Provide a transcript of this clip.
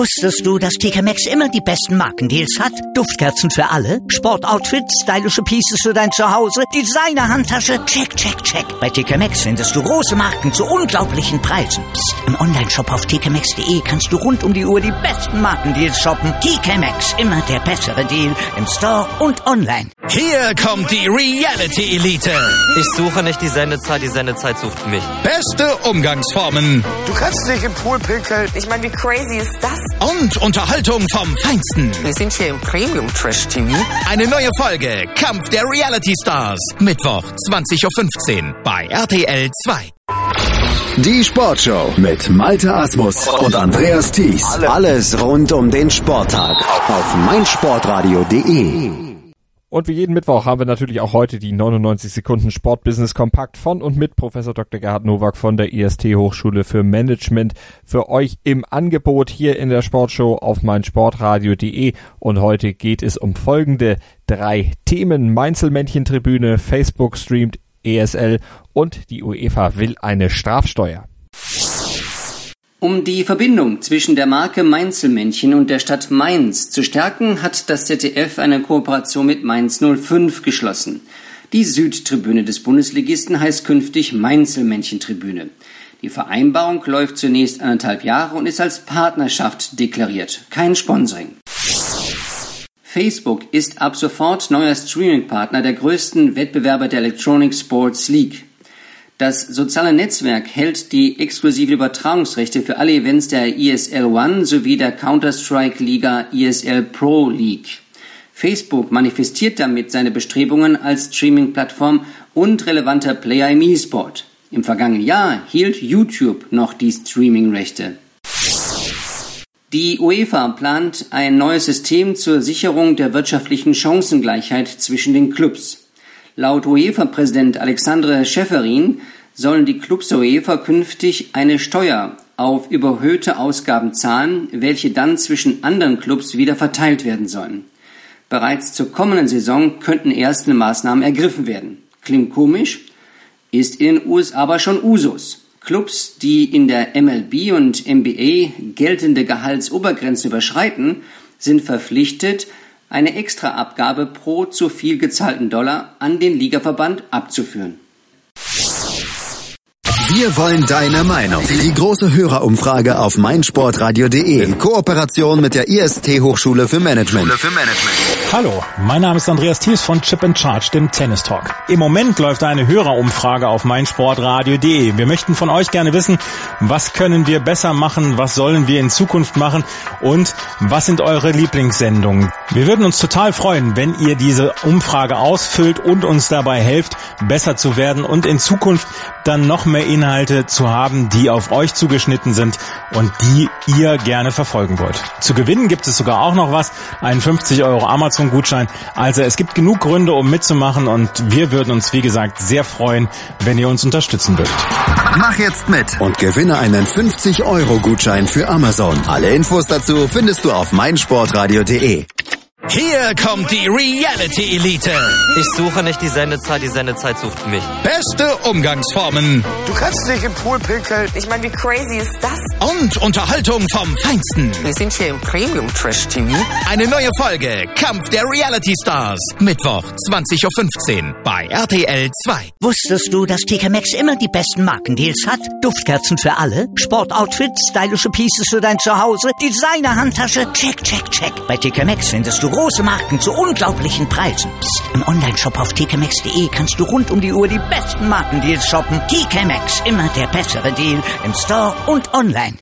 Wusstest du, dass TK Maxx immer die besten Markendeals hat? Duftkerzen für alle, Sportoutfits, stylische Pieces für dein Zuhause, Designer-Handtasche, check, check, check. Bei TK Maxx findest du große Marken zu unglaublichen Preisen. Psst. Im Onlineshop auf tkmaxx.de kannst du rund um die Uhr die besten Markendeals shoppen. TK Maxx, immer der bessere Deal im Store und online. Hier kommt die Reality Elite. Ich suche nicht die Sendezeit sucht mich. Beste Umgangsformen. Du kannst nicht im Pool pinkeln. Ich meine, wie crazy ist das? Und Unterhaltung vom Feinsten. Wir sind hier im Premium Trash TV. Eine neue Folge Kampf der Reality Stars. Mittwoch 20:15 Uhr bei RTL 2. Die Sportshow mit Malte Asmus und Andreas Thies. Alles rund um den Sporttag auf meinsportradio.de. Und wie jeden Mittwoch haben wir natürlich auch heute die 99 Sekunden Sportbusiness Kompakt von und mit Professor Dr. Gerhard Nowak von der IST Hochschule für Management für euch im Angebot hier in der Sportshow auf meinsportradio.de. Und heute geht es um folgende 3 Themen: Mainzelmännchen-Tribüne, Facebook streamt ESL und die UEFA will eine Strafsteuer. Um die Verbindung zwischen der Marke Mainzelmännchen und der Stadt Mainz zu stärken, hat das ZDF eine Kooperation mit Mainz 05 geschlossen. Die Südtribüne des Bundesligisten heißt künftig Mainzelmännchen-Tribüne. Die Vereinbarung läuft zunächst 1,5 Jahre und ist als Partnerschaft deklariert, kein Sponsoring. Facebook ist ab sofort neuer Streaming-Partner der größten Wettbewerber der Electronic Sports League. Das soziale Netzwerk hält die exklusiven Übertragungsrechte für alle Events der ESL One sowie der Counter-Strike-Liga ESL Pro League. Facebook manifestiert damit seine Bestrebungen als Streaming-Plattform und relevanter Player im E-Sport. Im vergangenen Jahr hielt YouTube noch die Streaming-Rechte. Die UEFA plant ein neues System zur Sicherung der wirtschaftlichen Chancengleichheit zwischen den Clubs. Laut UEFA-Präsident Alexandre Schäferin sollen die Clubs der UEFA künftig eine Steuer auf überhöhte Ausgaben zahlen, welche dann zwischen anderen Clubs wieder verteilt werden sollen. Bereits zur kommenden Saison könnten erste Maßnahmen ergriffen werden. Klingt komisch, ist in den USA aber schon Usus. Clubs, die in der MLB und NBA geltende Gehaltsobergrenzen überschreiten, sind verpflichtet, eine Extraabgabe pro zu viel gezahlten Dollar an den Ligaverband abzuführen. Wir wollen deine Meinung. Die große Hörerumfrage auf meinsportradio.de in Kooperation mit der IST Hochschule für Management. Hallo, mein Name ist Andreas Thies von Chip & Charge, dem Tennis Talk. Im Moment läuft eine Hörerumfrage auf meinsportradio.de. Wir möchten von euch gerne wissen, was können wir besser machen, was sollen wir in Zukunft machen und was sind eure Lieblingssendungen. Wir würden uns total freuen, wenn ihr diese Umfrage ausfüllt und uns dabei helft, besser zu werden und in Zukunft dann noch mehr Inhalte zu haben, die auf euch zugeschnitten sind und die ihr gerne verfolgen wollt. Zu gewinnen gibt es sogar auch noch was, einen 50 € Amazon-Gutschein. Also es gibt genug Gründe, um mitzumachen und wir würden uns, wie gesagt, sehr freuen, wenn ihr uns unterstützen würdet. Mach jetzt mit und gewinne einen 50 € Gutschein für Amazon. Alle Infos dazu findest du auf meinsportradio.de. Hier kommt die Reality Elite. Ich suche nicht die Sendezeit sucht mich. Beste Umgangsformen. Du kannst nicht im Pool pinkeln. Ich meine, wie crazy ist das? Und Unterhaltung vom Feinsten. Wir sind hier im Premium Trash TV. Eine neue Folge Kampf der Reality Stars. Mittwoch 20:15 Uhr bei RTL 2. Wusstest du, dass TK Maxx immer die besten Markendeals hat? Duftkerzen für alle, Sportoutfits, stylische Pieces für dein Zuhause, Designer-Handtasche, check, check, check. Bei TK Maxx findest du große Marken zu unglaublichen Preisen. Psst. Im Onlineshop auf tkmaxx.de kannst du rund um die Uhr die besten Markendeals shoppen. TK Maxx, immer der bessere Deal im Store und online.